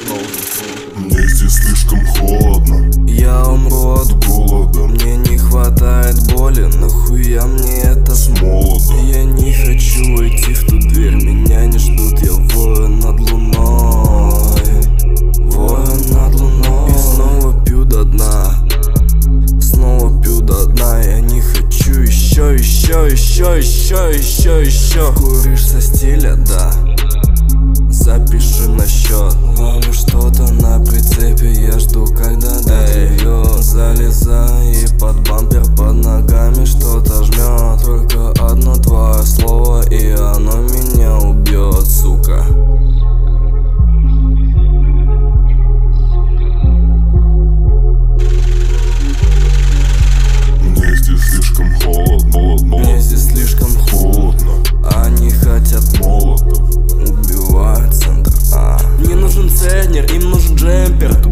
Мне здесь слишком холодно, я умру от голода. Мне не хватает боли, нахуя мне это С молода. Я не хочу войти в ту дверь, меня не ждут, я вою над луной. Вою над луной. И снова пью до дна, снова пью до дна. Я не хочу еще. Куришь со стиля, да, запиши на счет. Ловлю что-то на прицепе, я жду, когда доклюет. Залезай и под бампер, под ногами что-то жмет. Только одно твое слово, и оно меня убьет, сука. Мне здесь слишком холодно, Мне здесь слишком холодно. Они хотят Молотов. убивать центр. Мне нужен центнер, им нужен джемпер.